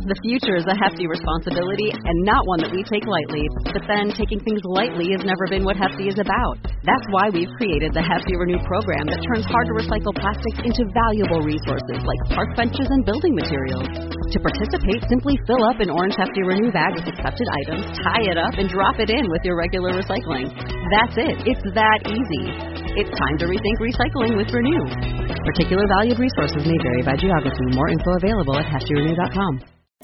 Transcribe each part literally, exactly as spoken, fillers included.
The future is a hefty responsibility and not one that we take lightly. But then taking things lightly has never been what Hefty is about. That's why we've created the Hefty Renew program that turns hard to recycle plastics into valuable resources like park benches and building materials. To participate, simply fill up an orange Hefty Renew bag with accepted items, tie it up, and drop it in with your regular recycling. That's it. It's that easy. It's time to rethink recycling with Renew. Particular valued resources may vary by geography. More info available at hefty renew dot com.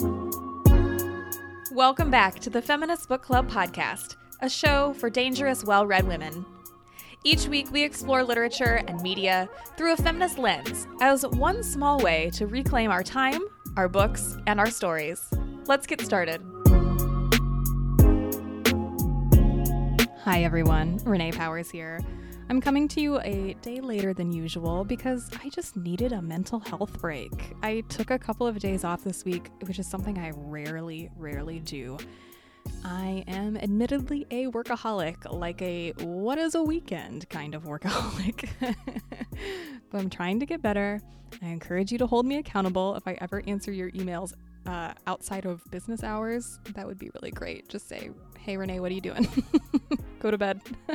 Welcome back to the Feminist Book Club podcast, a show for dangerous, well-read women. Each week, we explore literature and media through a feminist lens as one small way to reclaim our time, our books, and our stories. Let's get started. Hi, everyone. Renee Powers here. I'm coming to you a day later than usual because I just needed a mental health break. I took a couple of days off this week, which is something I rarely, rarely do. I am admittedly a workaholic, like a what is a weekend kind of workaholic. But I'm trying to get better. I encourage you to hold me accountable if I ever answer your emails uh, outside of business hours. That would be really great. Just say, hey, Renee, what are you doing? Go to bed.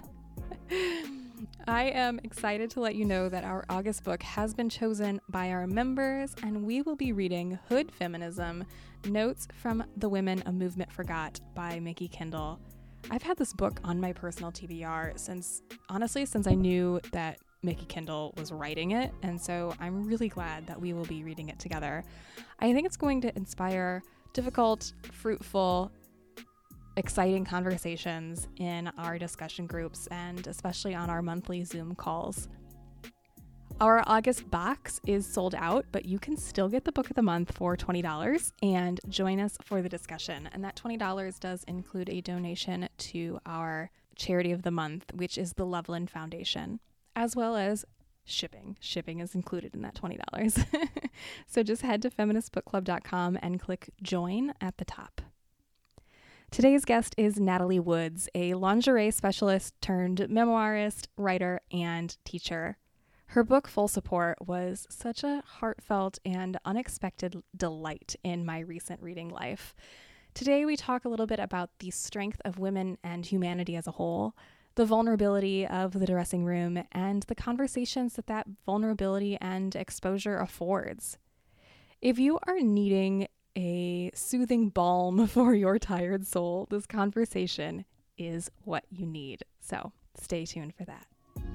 I am excited to let you know that our August book has been chosen by our members, and we will be reading Hood Feminism, Notes from the Women a Movement Forgot by Mikki Kendall. I've had this book on my personal T B R since, honestly, since I knew that Mikki Kendall was writing it, and so I'm really glad that we will be reading it together. I think it's going to inspire difficult, fruitful, exciting conversations in our discussion groups and especially on our monthly Zoom calls. Our August box is sold out, but you can still get the book of the month for twenty dollars and join us for the discussion. And that twenty dollars does include a donation to our charity of the month, which is the Loveland Foundation, as well as shipping. Shipping is included in that twenty dollars. So just head to feminist book club dot com and click join at the top. Today's guest is Natalie Woods, a lingerie specialist turned memoirist, writer, and teacher. Her book, Full Support, was such a heartfelt and unexpected delight in my recent reading life. Today, we talk a little bit about the strength of women and humanity as a whole, the vulnerability of the dressing room, and the conversations that that vulnerability and exposure affords. If you are needing a soothing balm for your tired soul, this conversation is what you need. So stay tuned for that.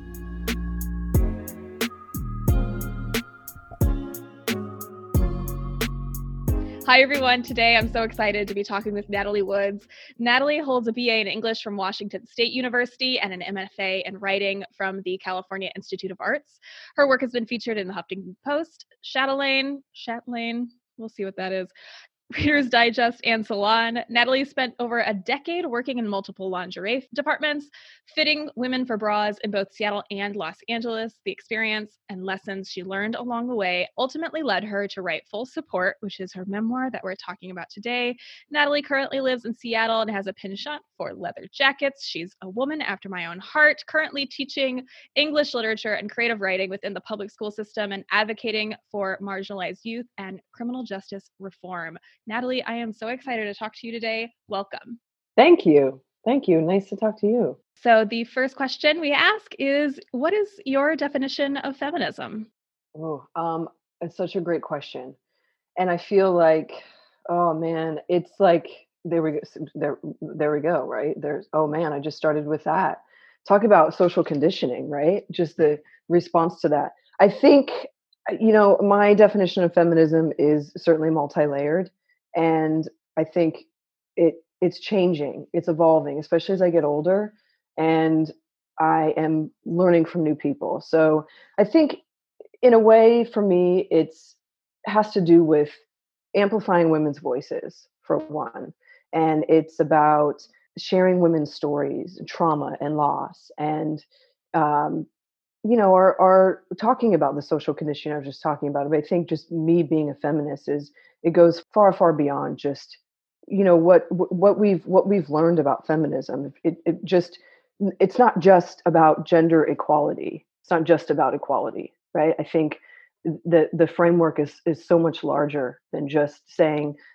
Hi, everyone. Today, I'm so excited to be talking with Natalie Woods. Natalie holds a B A in English from Washington State University and an M F A in writing from the California Institute of Arts. Her work has been featured in the Huffington Post, Chatelaine, Chatelaine, we'll see what that is, Reader's Digest, and Salon. Natalie spent over a decade working in multiple lingerie departments, fitting women for bras in both Seattle and Los Angeles. The experience and lessons she learned along the way ultimately led her to write Full Support, which is her memoir that we're talking about today. Natalie currently lives in Seattle and has a penchant for leather jackets. She's a woman after my own heart, currently teaching English literature and creative writing within the public school system and advocating for marginalized youth and criminal justice reform. Natalie, I am so excited to talk to you today. Welcome. Thank you. Thank you. Nice to talk to you. So the first question we ask is, what is your definition of feminism? Oh, um, it's such a great question. And I feel like, oh man, it's like, there we go. There, there we go, right? There's, oh man, I just started with that. Talk about social conditioning, right? Just the response to that. I think, you know, my definition of feminism is certainly multi-layered. And I think it it's changing, it's evolving, especially as I get older and I am learning from new people. So I think in a way for me, it's has to do with amplifying women's voices for one. And it's about sharing women's stories, trauma and loss, and um, you know, are are talking about the social conditioning I was just talking about. But I think just me being a feminist is it goes far, far beyond just, you know, what what we've what we've learned about feminism. It it just it's not just about gender equality. It's not just about equality, right? I think the the framework is is so much larger than just saying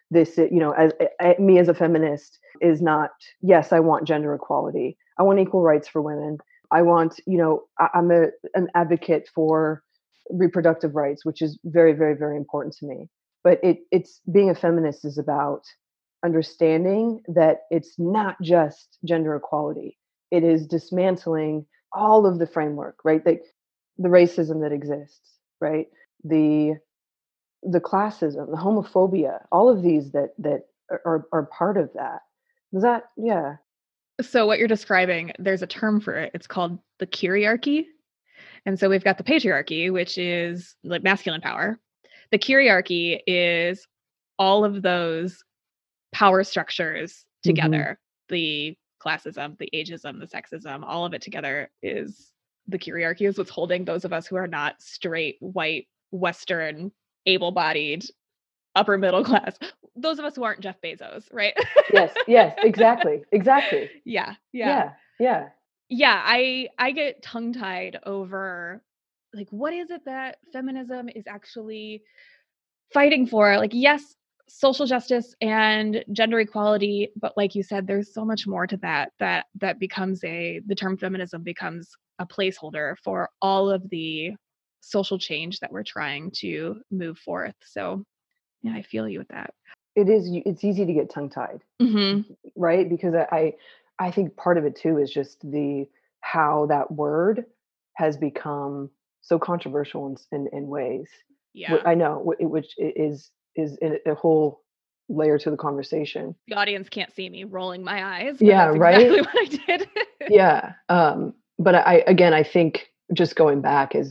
this, you know, as, as me as a feminist is not, yes, I want gender equality. I want equal rights for women. I want, you know, I, I'm a, an advocate for reproductive rights, which is very, very, very important to me. But it, it's being a feminist is about understanding that it's not just gender equality. It is dismantling all of the framework, right? Like the racism that exists, right? The the classism, the homophobia, all of these that that are are part of that. Is that yeah? So what you're describing, there's a term for it. It's called the kyriarchy. And so we've got the patriarchy, which is like masculine power. The kyriarchy is all of those power structures together. Mm-hmm. The classism, the ageism, the sexism, all of it together is the kyriarchy, is what's holding those of us who are not straight, white, Western, able-bodied, upper middle class. Those of us who aren't Jeff Bezos, right? Yes, yes, exactly, exactly. Yeah, yeah, yeah, yeah, yeah. I I get tongue-tied over, like, what is it that feminism is actually fighting for? Like, yes, social justice and gender equality, but like you said, there's so much more to that. That that becomes a the term feminism becomes a placeholder for all of the social change that we're trying to move forth. So, yeah, I feel you with that. It is. It's easy to get tongue-tied, mm-hmm. right? Because I, I think part of it too is just the how that word has become so controversial in in, in ways. Yeah, I know, which is is a whole layer to the conversation. The audience can't see me rolling my eyes. But yeah, that's right. Exactly what I did. yeah, um, but I again, I think just going back is.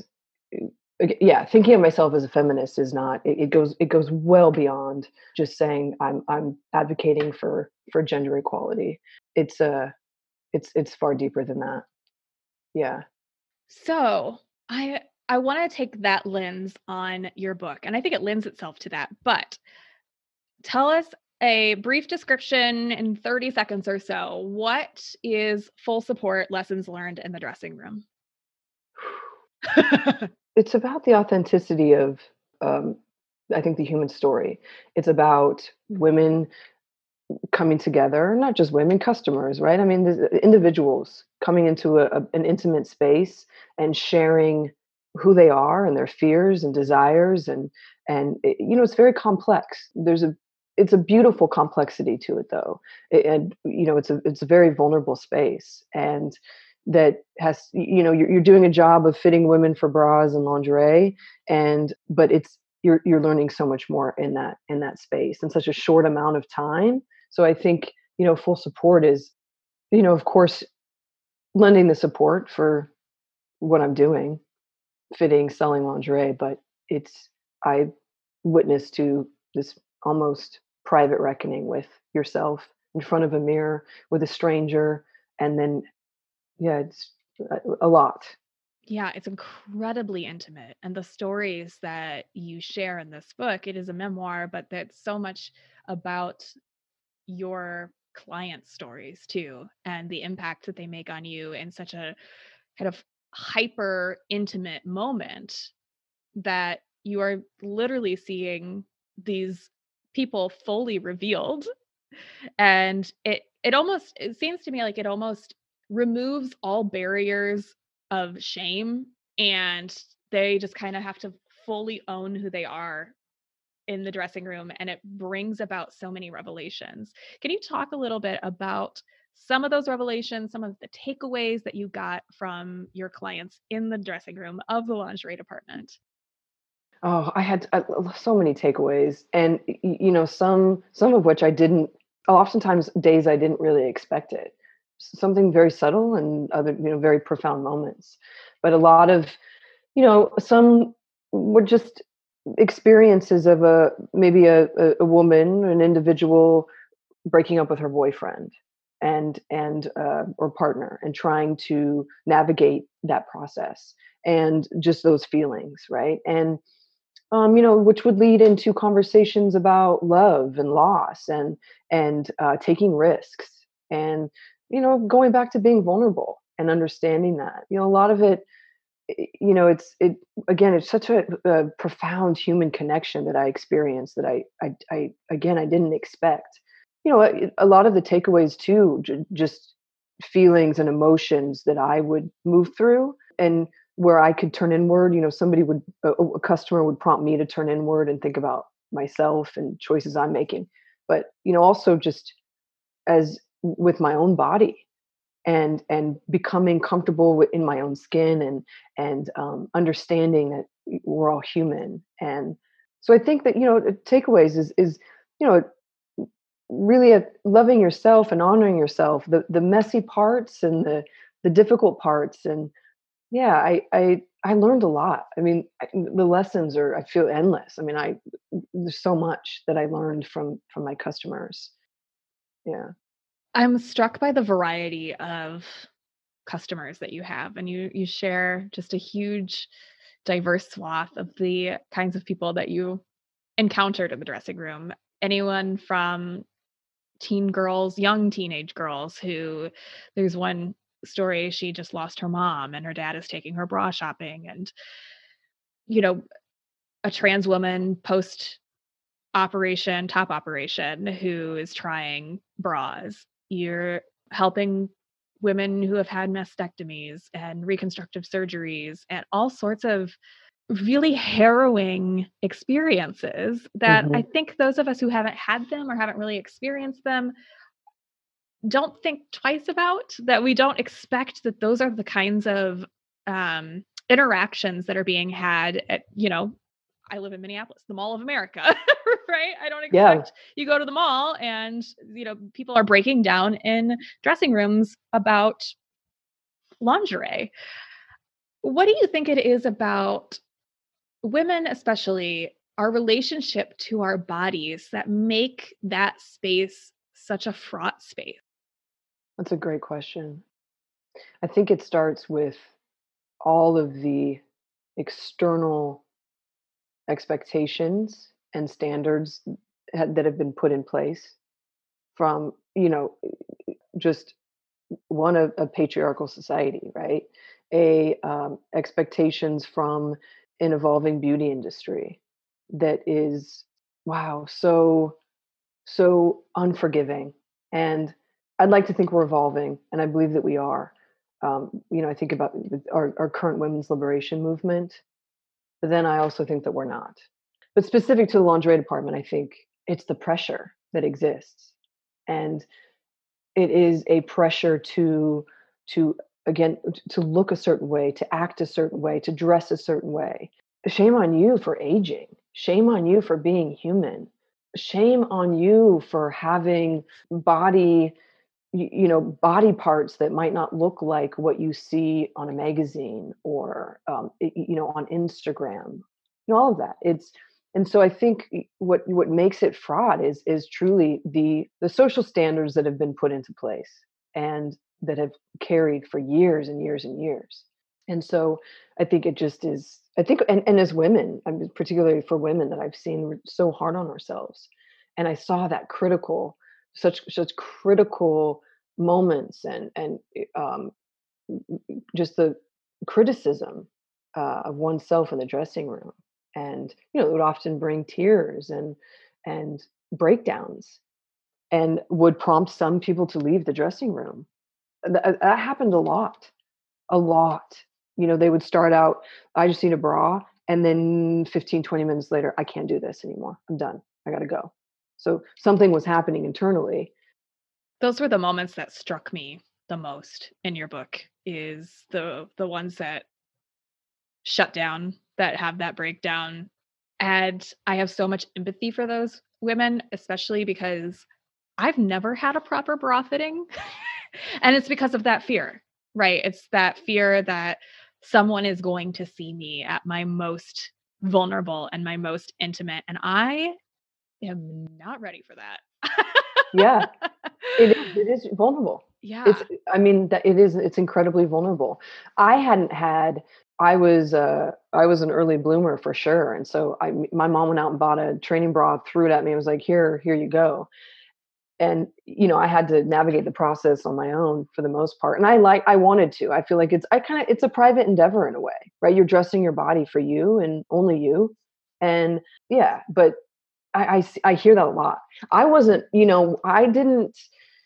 Yeah, thinking of myself as a feminist is not. It, it goes. It goes well beyond just saying I'm. I'm advocating for for gender equality. It's a. Uh, it's it's far deeper than that. Yeah. So I I want to take that lens on your book, and I think it lends itself to that. But tell us a brief description in thirty seconds or so. What is Full Support Lessons Learned in the Dressing Room? It's about the authenticity of, um, I think, the human story. It's about women coming together, not just women, customers, right? I mean, individuals coming into a, a, an intimate space and sharing who they are and their fears and desires. And, and it, you know, it's very complex. There's a, it's a beautiful complexity to it though. It, and, you know, it's a, it's a very vulnerable space. And that has, you know, you're, you're doing a job of fitting women for bras and lingerie, and but it's you're you're learning so much more in that in that space in such a short amount of time. So I think, you know, Full Support is, you know, of course, lending the support for what I'm doing, fitting, selling lingerie, but it's I witnessed to this almost private reckoning with yourself in front of a mirror with a stranger, and then yeah, it's a lot. Yeah, it's incredibly intimate. And the stories that you share in this book, it is a memoir, but that's so much about your clients' stories too, and the impact that they make on you in such a kind of hyper intimate moment that you are literally seeing these people fully revealed. And it it almost it seems to me like it almost removes all barriers of shame, and they just kind of have to fully own who they are in the dressing room, and it brings about so many revelations. Can you talk a little bit about some of those revelations, some of the takeaways that you got from your clients in the dressing room of the lingerie department? Oh, I had uh, so many takeaways, and you know, some some of which I didn't. Oftentimes, days I didn't really expect it. Something very subtle, and other, you know, very profound moments. But a lot of, you know, some were just experiences of a maybe a, a woman, an individual breaking up with her boyfriend and and uh, or partner, and trying to navigate that process and just those feelings, right? And um, you know, which would lead into conversations about love and loss and and uh, taking risks, and you know, going back to being vulnerable and understanding that, you know, a lot of it i- you know, it's it again, it's such a, a profound human connection that I experienced that I, I, I again, I didn't expect. You know, a, a lot of the takeaways too, j- just feelings and emotions that I would move through, and where I could turn inward. You know, somebody would, a, a customer would prompt me to turn inward and think about myself and choices I'm making. But you know, also just as with my own body, and and becoming comfortable wi- in my own skin, and and um, understanding that we're all human. And so I think that, you know, the takeaways is is you know, really uh loving yourself and honoring yourself, the the messy parts and the the difficult parts. And yeah, i i i learned a lot. I mean, I, the lessons are, I feel, endless. I mean, I there's so much that I learned from from my customers. Yeah. I'm struck by the variety of customers that you have, and you you share just a huge diverse swath of the kinds of people that you encountered in the dressing room. Anyone from teen girls, young teenage girls who, there's one story, she just lost her mom and her dad is taking her bra shopping, and you know, a trans woman post operation, top operation, who is trying bras. You're helping women who have had mastectomies and reconstructive surgeries and all sorts of really harrowing experiences that I Hmm. think those of us who haven't had them or haven't really experienced them don't think twice about, that we don't expect that those are the kinds of um, interactions that are being had at, you know, I live in Minneapolis, the Mall of America, right? I don't Yeah. expect you go to the mall and, you know, people are breaking down in dressing rooms about lingerie. What do you think it is about women, especially our relationship to our bodies, that make that space such a fraught space? That's a great question. I think it starts with all of the external expectations and standards ha- that have been put in place from, you know, just one, of a patriarchal society, right? A um, expectations from an evolving beauty industry that is, wow, so so unforgiving. And I'd like to think we're evolving, and I believe that we are. Um, you know, I think about the- our, our current women's liberation movement, but then I also think that we're not. But specific to the lingerie department, I think it's the pressure that exists. And it is a pressure to to again to look a certain way, to act a certain way, to dress a certain way. Shame on you for aging. Shame on you for being human. Shame on you for having body, you, you know, body parts that might not look like what you see on a magazine, or um, y- you know, on Instagram. You know, all of that. It's And so I think what what makes it fraud is is truly the the social standards that have been put into place, and that have carried for years and years and years. And so I think it just is, I think, and, and as women, I mean, particularly for women, that I've seen, we're so hard on ourselves. And I saw that critical, such such critical moments, and and um, just the criticism uh, of oneself in the dressing room. And you know, it would often bring tears and and breakdowns, and would prompt some people to leave the dressing room. Th- that happened a lot, a lot. You know, they would start out, I just need a bra, and then fifteen, twenty minutes later, I can't do this anymore, I'm done, I gotta go. So something was happening internally. Those were the moments that struck me the most in your book, is the the ones that shut down, that have that breakdown. And I have so much empathy for those women, especially because I've never had a proper bra fitting. And it's because of that fear, right? It's that fear that someone is going to see me at my most vulnerable and my most intimate. And I am not ready for Yeah, that. it is, it is vulnerable. It's, Yeah. I mean, that it is, it's incredibly vulnerable. I hadn't had, I was, uh, I was an early bloomer for sure. And so I, my mom went out and bought a training bra, threw it at me, and was like, here, here you go. and, you know, I had to navigate the process on my own for the most part. And I like, I wanted to, I feel like it's, I kind of, it's a private endeavor in a way, right? You're dressing your body for you and only you. And yeah, but I, I, s- I hear that a lot. I wasn't, you know, I didn't,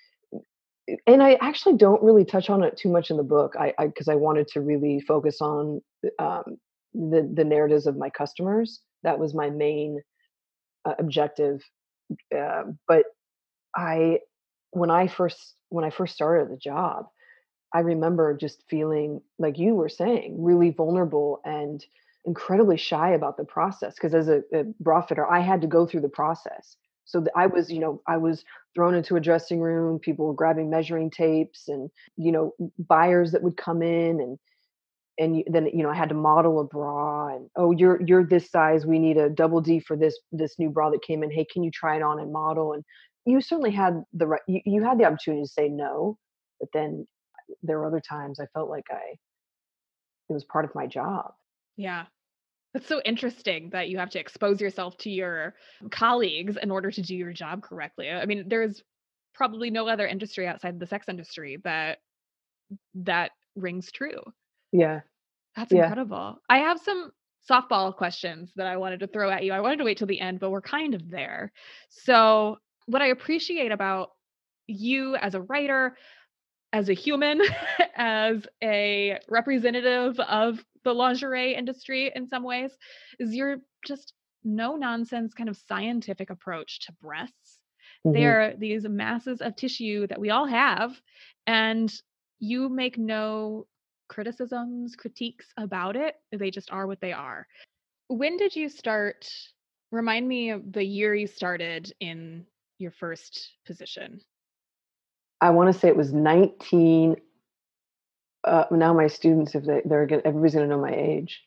and I actually don't really touch on it too much in the book. I, I, cause I wanted to really focus on, um, the, the narratives of my customers. That was my main uh, objective. Uh, but I when I first when I first started the job, I remember just feeling like you were saying, really vulnerable and incredibly shy about the process. Because as a, a bra fitter, I had to go through the process. So th- I was, you know, I was thrown into a dressing room. People were grabbing measuring tapes, and you know, buyers that would come in, and and you, then you know I had to model a bra, and oh, you're you're this size, we need a double D for this this new bra that came in, hey, can you try it on and model? And you certainly had the right, you, you had the opportunity to say no, but then there were other times I felt like I it was part of my job. Yeah. That's so interesting that you have to expose yourself to your colleagues in order to do your job correctly. I mean, there's probably no other industry outside the sex industry that that rings true. Yeah. That's Yeah. incredible. I have some softball questions that I wanted to throw at you. I wanted to wait till the end, but we're kind of there. So, what I appreciate about you as a writer, as a human, as a representative of the lingerie industry in some ways, is your just no nonsense kind of scientific approach to breasts. Hmm. They're these masses of tissue that we all have, and you make no criticisms, critiques about it. They just are what they are. When did you start? Remind me of the year you started in your first position. I want to say it was nineteen. Uh, now my students, if they, they're gonna, everybody's gonna know my age.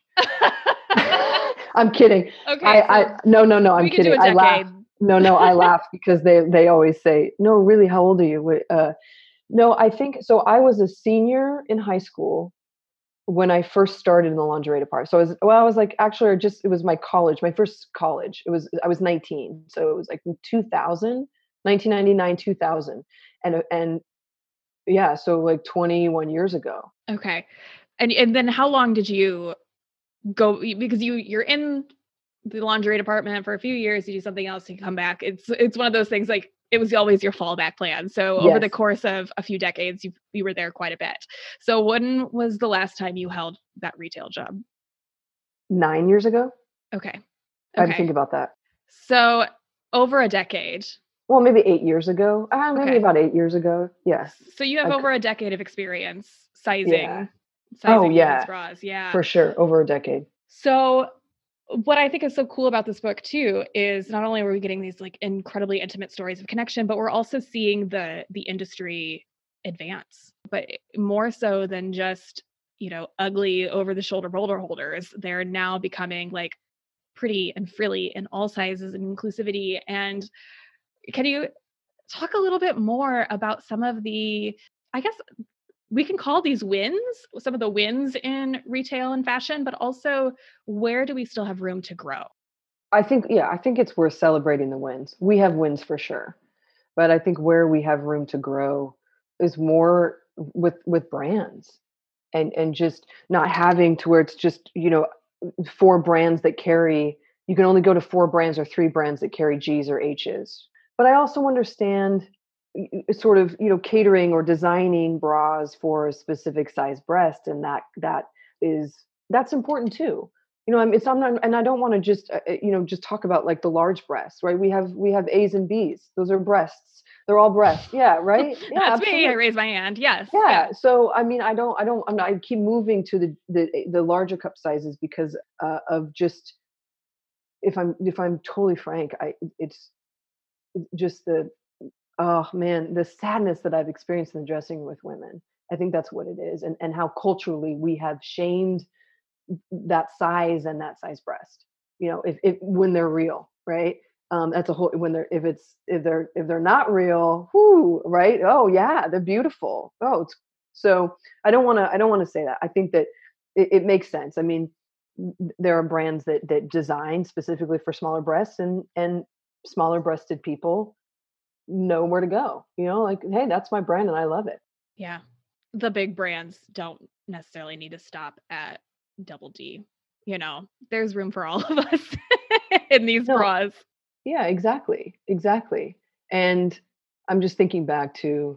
I'm kidding. Okay, I, so I, no, no, no, I'm we could do kidding. a I laugh. decade. No, no, I laugh because they, they always say, no, really, how old are you? Wait, Uh, no, I think, so I was a senior in high school when I first started in the lingerie department. So I was, well, I was like, actually, just, it was my college, my first college. It was, I was nineteen. So it was like two thousand, nineteen ninety-nine, two thousand. And, and yeah, so like twenty-one years ago. Okay. And and then how long did you go, because you you're in the lingerie department for a few years, you do something else, you come back. It's it's one of those things, like it was always your fallback plan. So over the Yes. course of a few decades, you you were there quite a bit. So when was the last time you held that retail job? Nine years ago. Okay. I had to Okay. think about that. So over a decade. Well, maybe eight years ago. Uh, maybe Okay. about eight years ago. Yeah. So you have I c over a decade of experience yeah. sizing Oh, sizing women's yeah, bras. Yeah. for sure, over a decade. So what I think is so cool about this book too is not only are we getting these like incredibly intimate stories of connection, but we're also seeing the the industry advance. But more so than just, you know, ugly over the shoulder roller holders, they're now becoming like pretty and frilly in all sizes and inclusivity. And can you talk a little bit more about some of the, I guess we can call these wins, some of the wins in retail and fashion, but also where do we still have room to grow? I think, yeah, I think it's worth celebrating the wins. We have wins for sure, but I think where we have room to grow is more with with brands, and and just not having to where it's just, you know, four brands that carry, you can only go to four brands or three brands that carry G's or H's. But I also understand y- y- sort of, you know, catering or designing bras for a specific size breast, and that that is that's important too. You know, I'm, it's I'm not, and I don't want to just uh, uh, you know, just talk about like the large breasts, right? We have we have A's and B's. Those are breasts. They're all breasts. Yeah, right. Yeah, That's me. I absolutely. raise my hand. Yes. Yeah. Yeah. So I mean, I don't, I don't, I'm not, I keep moving to the the the larger cup sizes because uh, of just, if I'm if I'm totally frank, I it's just the, oh man, the sadness that I've experienced in the dressing room with women. I think that's what it is, and and how culturally we have shamed that size and that size breast. You know, if, if when they're real, right? Um, that's a whole, when they're, if it's if they're if they're not real, whoo, right? Oh yeah, they're beautiful. Oh, it's, so I don't want to I don't want to say that. I think that it, it makes sense. I mean, there are brands that that design specifically for smaller breasts and and smaller breasted people. know where to go, you know, like, hey, that's my brand and I love it. Yeah. The big brands don't necessarily need to stop at Double D. You know, there's room for all of us in these No, bras. yeah, exactly. Exactly. And I'm just thinking back to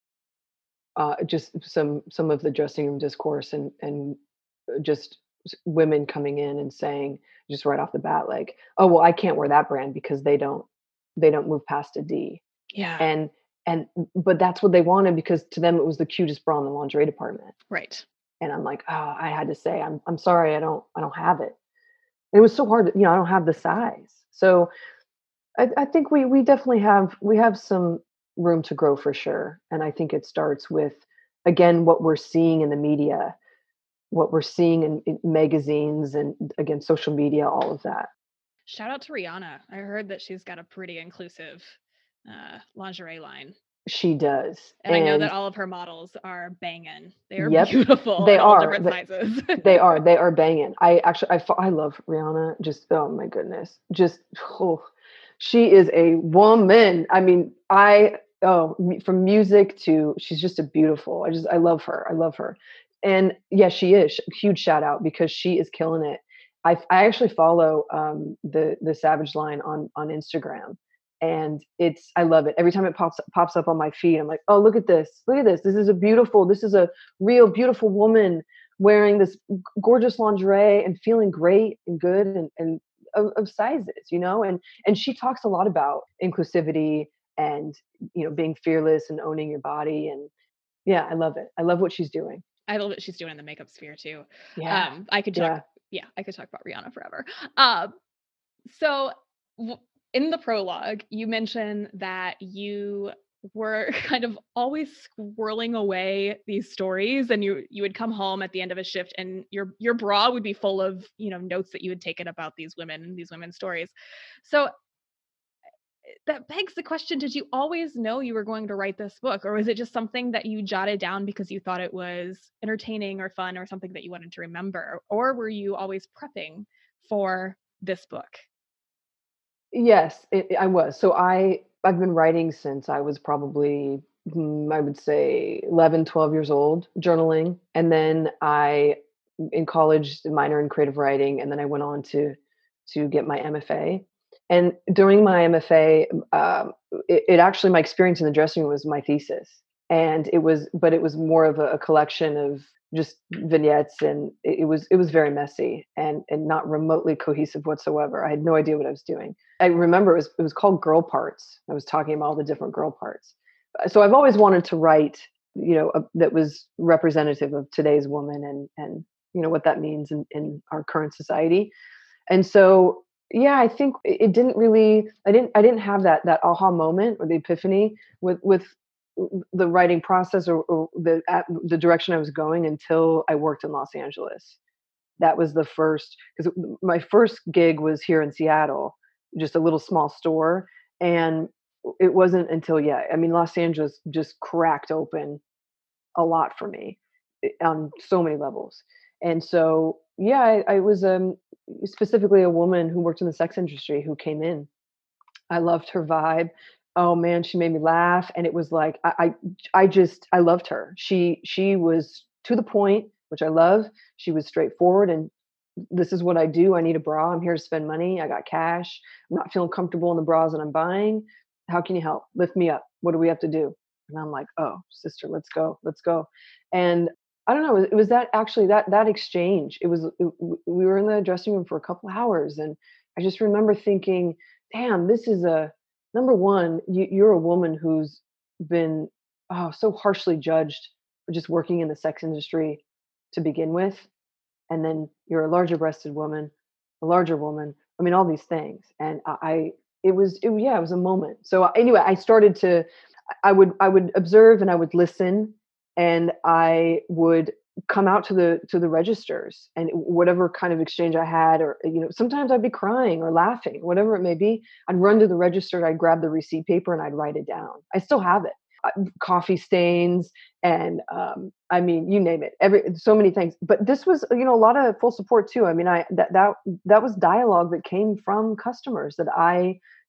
uh, just some some of the dressing room discourse and and uh, just s- women coming in and saying just right off the bat like, oh well, I can't wear that brand because they don't they don't move past a D. Yeah. And and but that's what they wanted because to them it was the cutest bra in the lingerie department. Right. And I'm like, oh, I had to say, I'm I'm sorry, I don't I don't have it. And it was so hard, to, you know, I don't have the size. So I, I think we we definitely have we have some room to grow for sure. And I think it starts with again what we're seeing in the media, what we're seeing in, in magazines and again social media, all of that. Shout out to Rihanna. I heard that she's got a pretty inclusive uh, lingerie line. She does. And I know that And all of her models are banging. They are yep, beautiful they in all are. different They, sizes. they are. They are banging. I actually I fo- I love Rihanna. Just oh my goodness. Just oh, she is a woman. I mean, I oh m- from music to she's just a beautiful. I just I love her. I love her. And yeah, she is. Huge shout out because she is killing it. I I actually follow um the the Savage line on on Instagram and it's I love it. Every time it pops pops up on my feed, I'm like, "Oh, look at this. Look at this. This is a beautiful. This is a real beautiful woman wearing this g- gorgeous lingerie and feeling great and good and and of, of sizes, you know." And and she talks a lot about inclusivity and you know being fearless and owning your body and yeah, I love it. I love what she's doing. I love what she's doing in the makeup sphere too. Yeah. Um, I could talk, Yeah. yeah, I could talk about Rihanna forever. Um, so w- in the prologue, you mentioned that you were kind of always squirreling away these stories, and you you would come home at the end of a shift, and your your bra would be full of you know notes that you had taken about these women and these women's stories. So that begs the question, did you always know you were going to write this book, or was it just something that you jotted down because you thought it was entertaining or fun or something that you wanted to remember, or were you always prepping for this book? Yes, it, I was. So I I've been writing since I was probably mm, I would say eleven, twelve years old, journaling. And then I in college did minor in creative writing and then I went on to to get my M F A. And during my M F A, um, it, it actually my experience in the dressing room was my thesis. And it was but it was more of a, a collection of just vignettes and it, it was it was very messy and and not remotely cohesive whatsoever. I had no idea what I was doing. I remember it was it was called Girl Parts. I was talking about all the different girl parts. Uh, So I've always wanted to write, you know, a, that was representative of today's woman and and you know what that means in, in our current society. And so yeah, I think it it didn't really I didn't I didn't have that that aha moment or the epiphany with with the writing process or, or the at the direction I was going until I worked in Los Angeles. That was the first because my first gig was here in Seattle, just a little small store, and it wasn't until yeah, I mean Los Angeles just cracked open a lot for me eh, on so many levels. And so yeah, I, I was um, specifically a woman who worked in the sex industry who came in. I loved her vibe. Oh man, she made me laugh, and it was like I, I, I just I loved her. She she was to the point, which I love. She was straightforward, and this is what I do. I need a bra. I'm here to spend money. I got cash. I'm not feeling comfortable in the bras that I'm buying. How can you help? Lift me up. What do we have to do? And I'm like, oh, sister, let's go, let's go. And I don't know. It was that actually that that exchange. It was it, we were in the dressing room for a couple hours, and I just remember thinking, damn, this is a number one. You, you're a woman who's been oh so harshly judged for just working in the sex industry to begin with and then you're a larger breasted woman, a larger woman. I mean, all these things. And I, I it was, it, yeah, it was a moment. So anyway, I started to, I would, I would observe and I would listen and I would come out to the, to the registers and whatever kind of exchange I had, or, you know, sometimes I'd be crying or laughing, whatever it may be. I'd run to the register, I'd grab the receipt paper and I'd write it down. I still have it. Uh, coffee stains and um, I mean, you name it, every so many things. But this was, you know, a lot of full support too. I mean, I that that that was dialogue that came from customers that I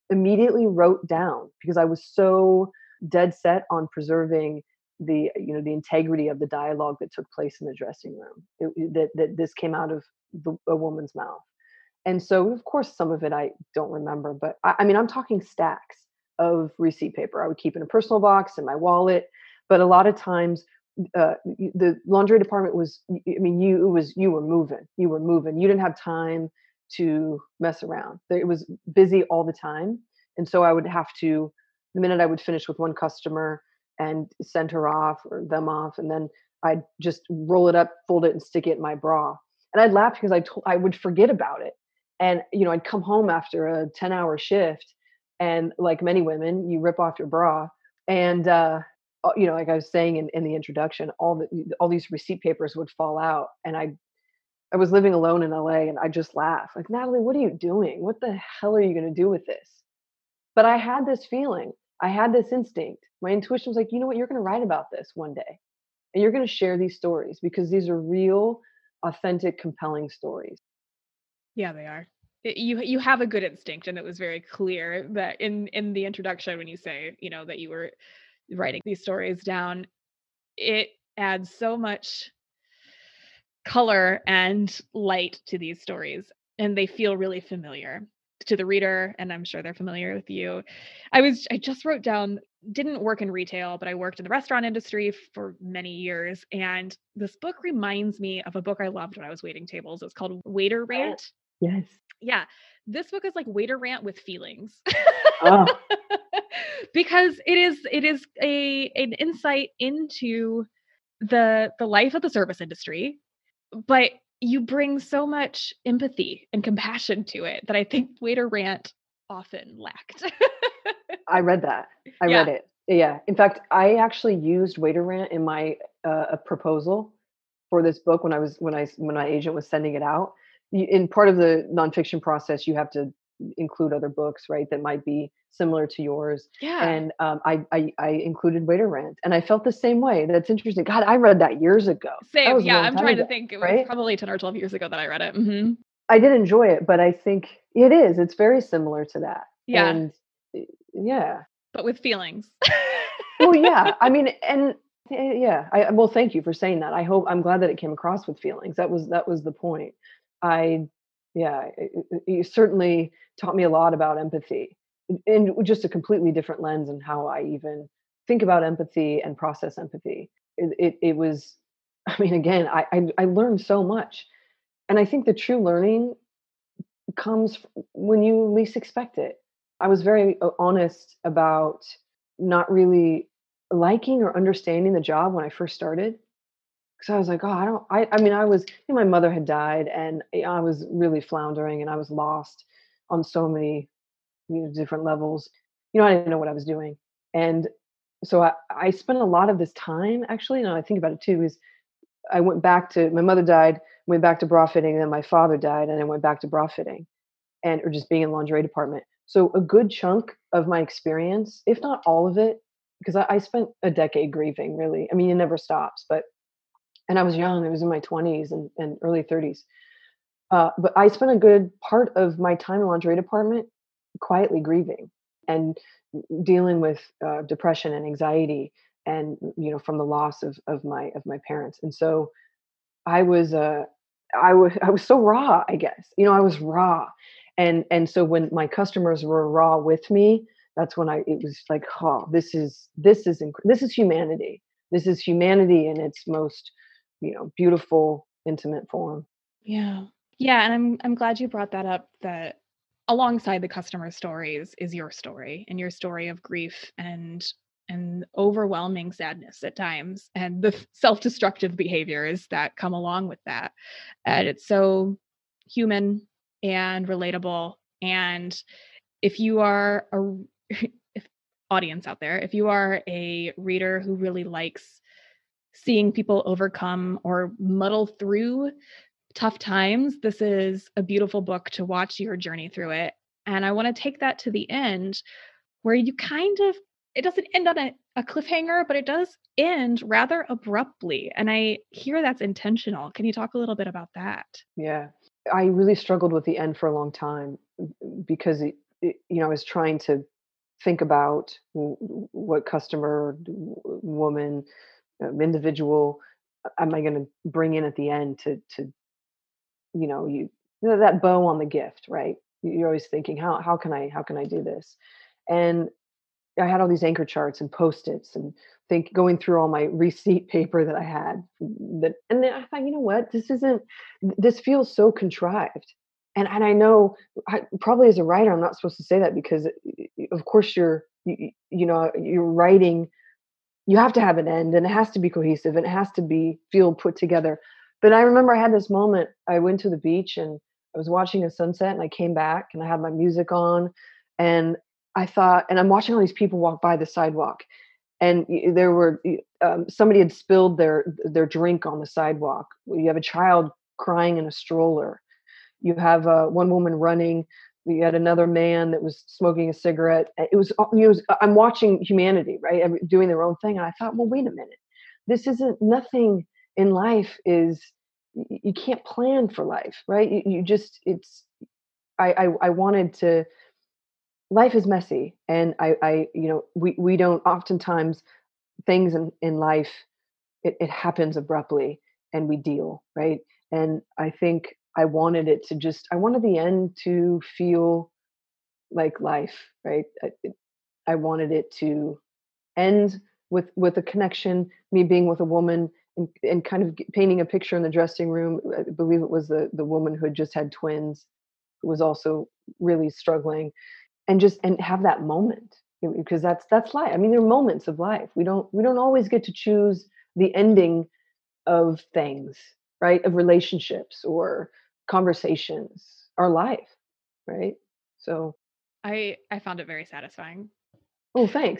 immediately wrote down, because I was so dead set on preserving the, you know, the integrity of the dialogue that took place in the dressing room. It, it- that that this came out of the, a woman's mouth. And so, of course, some of it I don't remember, but I, I mean, I'm talking stacks of receipt paper. I would keep in a personal box in my wallet, but a lot of times, uh, y- the laundry department was, y- I mean, you it was you were moving, you were moving. You didn't have time to mess around. There- It was busy all the time, and so I would have to, the minute I would finish with one customer and send her off or them off, and then I'd just roll it up, fold it, and stick it in my bra. And I'd laugh because I told I would forget about it, and, you know, I'd come home after a ten hour shift, and like many women, you rip off your bra. And, uh, uh, you know, like I was saying in, in the introduction, all the, all these receipt papers would fall out. And I, I was living alone in L A, and I just laughed like, Natalie, what are you doing? What the hell are you going to do with this? But I had this feeling, I had this instinct. My intuition was like, you know what? You're going to write about this one day, and you're going to share these stories because these are real, authentic, compelling stories. Yeah, they are. It- You you have a good instinct, and it was very clear that in in the introduction when you say, you know, that you were writing these stories down, it adds so much color and light to these stories, and they feel really familiar to the reader, and I'm sure they're familiar with you. I was I just wrote down, didn't work in retail, but I worked in the restaurant industry for many years, and this book reminds me of a book I loved when I was waiting tables. It's called Waiter Right. Rant. Yes. Yeah, this book is like Waiter Rant with feelings. Oh, Because it is it is a an insight into the the life of the service industry, but you bring so much empathy and compassion to it that I think Waiter Rant often lacked. I read that. I read Yeah. it. Yeah. In fact, I actually used Waiter Rant in my uh, a proposal for this book when I was when I s- when my agent was sending it out. You, in part of the nonfiction process, you have to include other books, right, that might be similar to yours. Yeah. And um, I, I I included Waiter Rant, and I felt the same way. That's interesting. God, I read that years ago. That Same. was a Yeah, long I'm time trying to ago, think. It was right? probably ten or twelve years ago that I read it. Hmm. I did enjoy it, but I think it is. It's very similar to that. Yeah, And eh, yeah. but with feelings. Well, yeah. I mean, and eh, yeah. I well, thank you for saying that. I hope I'm glad that it came across with feelings. That was that was the point. I yeah, it, it, it certainly taught me a lot about empathy, and just a completely different lens in how I even think about empathy and process empathy. It it, it was. I mean, again, I, I I learned so much, and I think the true learning comes f- when you least expect it. I was very uh, honest about not really liking or understanding the job when I first started. Because I was like, oh, I don't, I, I mean, I was, you know, my mother had died, and eh, I was really floundering, and I was lost on so many, you know, different levels. You know, I didn't know what I was doing. And so I, I spent a lot of this time, actually, now I think about it too, is I went back to, my mother died, went back to bra fitting, and then my father died, and I went back to bra fitting, and or just being in the lingerie department. So a good chunk of my experience, if not all of it, because I, I spent a decade grieving, really. I mean, it never stops. But and I was young; I was in my twenties and, and early thirties. Uh, but I spent a good part of my time in the lingerie department quietly grieving and dealing with uh, depression and anxiety, and you know, from the loss of of my of my parents. And so I was uh I was I was so raw, I guess. You know, I was raw. And and so when my customers were raw with me, that's when I it was like, "Oh, this is this is inc- this is humanity. This is humanity in its most, you know, beautiful, intimate form." Yeah. Yeah, and I'm I'm glad you brought that up, that alongside the customer stories is your story, and your story of grief and and overwhelming sadness at times, and the f- self-destructive behaviors that come along with that. And it's so human and relatable. And if you are a if audience out there, if you are a reader who really likes seeing people overcome or muddle through tough times, this is a beautiful book to watch your journey through it. And I want to take that to the end where you kind of, it doesn't end on a, a cliffhanger, but it does end rather abruptly. And I hear that's intentional. Can you talk a little bit about that? Yeah. I really struggled with the end for a long time, because it, you know, I was trying to think about what customer, woman, um, individual am I going to bring in at the end to to you know you, you know, that bow on the gift, right? You're always thinking, how how can I how can I do this? And I had all these anchor charts and post-its and think going through all my receipt paper that I had that, and then I thought, you know what, this isn't, this feels so contrived. And and I know I, probably as a writer, I'm not supposed to say that because of course you're, you, you know, you're writing, you have to have an end and it has to be cohesive and it has to be feel put together. But I remember I had this moment, I went to the beach and I was watching a sunset and I came back and I had my music on and I thought, and I'm watching all these people walk by the sidewalk, and there were um, somebody had spilled their their drink on the sidewalk. You have a child crying in a stroller. You have uh, one woman running. You had another man that was smoking a cigarette. It was, it was I'm watching humanity, right, doing their own thing, and I thought, well, wait a minute, this isn't, nothing in life is, you can't plan for life, right? You, you just, it's, I, I I wanted to. Life is messy, and I, I, you know, we, we don't oftentimes things in, in life, it, it happens abruptly and we deal, right? And I think I wanted it to just, I wanted the end to feel like life, right? I, I wanted it to end with, with a connection, me being with a woman and, and kind of painting a picture in the dressing room. I believe it was the, the woman who had just had twins, who was also really struggling. And just and have that moment, because that's that's life. I mean, there are moments of life. We don't we don't always get to choose the ending of things, right? Of relationships or conversations, or life, right? So, I I found it very satisfying. Oh, thanks.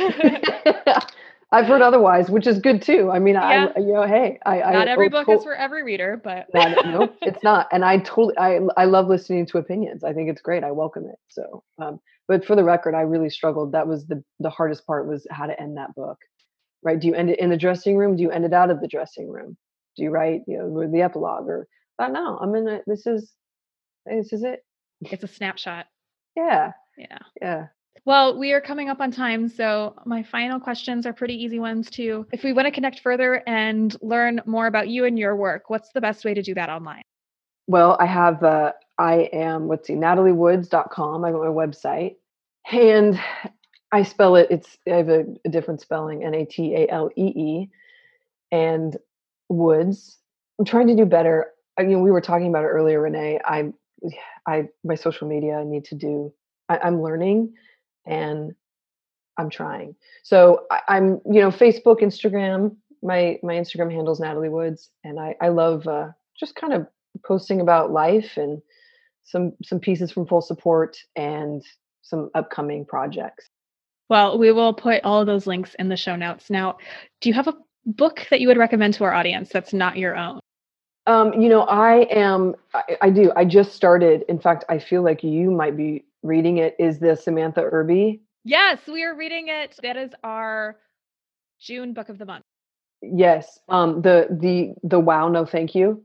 I've heard otherwise, which is good too. I mean, yeah. I, you know, hey, I, not I, every oh, book to- is for every reader, but not, no, it's not. And I totally, I, I love listening to opinions. I think it's great. I welcome it. So, um, but for the record, I really struggled. That was the, the hardest part, was how to end that book, right? Do you end it in the dressing room? Do you end it out of the dressing room? Do you write, you know, the epilogue, or, oh no, I'm in it. This is, this is it. It's a snapshot. Yeah. Yeah. Yeah. Well, we are coming up on time, so my final questions are pretty easy ones too. If we want to connect further and learn more about you and your work, what's the best way to do that online? Well, I have, uh, I am, let's see, natalie woods dot com. I have my website, and I spell it, it's, I have a, a different spelling, N A T A L E E, and Woods. I'm trying to do better. I mean, we were talking about it earlier, Renee. I, I, my social media, I need to do, I, I'm learning. And I'm trying. So I, I'm, you know, Facebook, Instagram, my, my Instagram handle is Natalie Woods. And I, I love uh, just kind of posting about life and some, some pieces from Full Support and some upcoming projects. Well, we will put all of those links in the show notes. Now, do you have a book that you would recommend to our audience that's not your own? Um, you know, I am, I, I do. I just started. In fact, I feel like you might be reading it, is the Samantha Irby. Yes, we are reading it. That is our June book of the month. Yes. Um, the, the, the Wow, No, Thank You.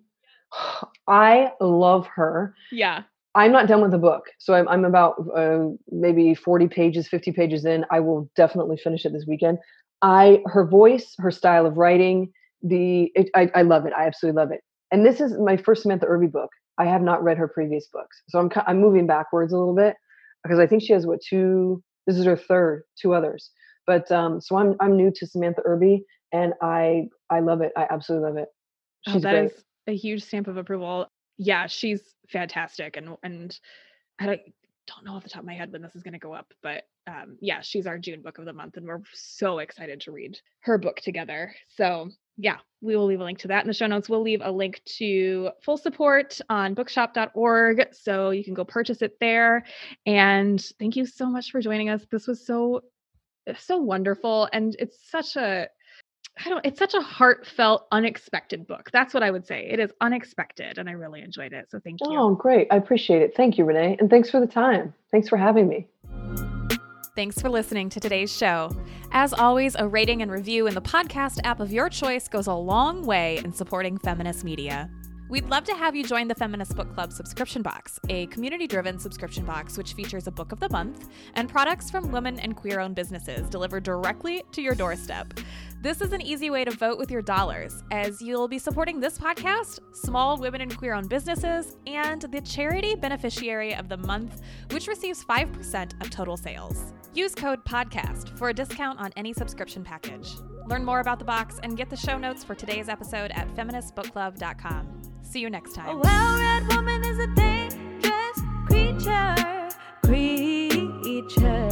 I love her. Yeah. I'm not done with the book. So I'm, I'm about uh, maybe forty pages, fifty pages in. I will definitely finish it this weekend. I, her voice, her style of writing, the, it, I, I love it. I absolutely love it. And this is my first Samantha Irby book. I have not read her previous books. So I'm, I'm moving backwards a little bit, because I think she has what, two, this is her third, two others. But um, so I'm, I'm new to Samantha Irby, and I, I love it. I absolutely love it. She's oh, that great. is a huge stamp of approval. Yeah, she's fantastic. And, and I don't, don't know off the top of my head when this is going to go up, but um, yeah, she's our June book of the month, and we're so excited to read her book together. So yeah, we will leave a link to that in the show notes. We'll leave a link to Full Support on bookshop dot org, so you can go purchase it there. And thank you so much for joining us. This was so, so wonderful. And it's such a, I don't, it's such a heartfelt, unexpected book. That's what I would say. It is unexpected, and I really enjoyed it. So thank you. Oh, great. I appreciate it. Thank you, Renee. And thanks for the time. Thanks for having me. Thanks for listening to today's show. As always, a rating and review in the podcast app of your choice goes a long way in supporting feminist media. We'd love to have you join the Feminist Book Club subscription box, a community-driven subscription box which features a book of the month and products from women and queer-owned businesses delivered directly to your doorstep. This is an easy way to vote with your dollars, as you'll be supporting this podcast, small women and queer-owned businesses, and the charity beneficiary of the month, which receives five percent of total sales. Use code PODCAST for a discount on any subscription package. Learn more about the box and get the show notes for today's episode at feminist book club dot com. See you next time. A well-read woman is a dangerous creature, creature.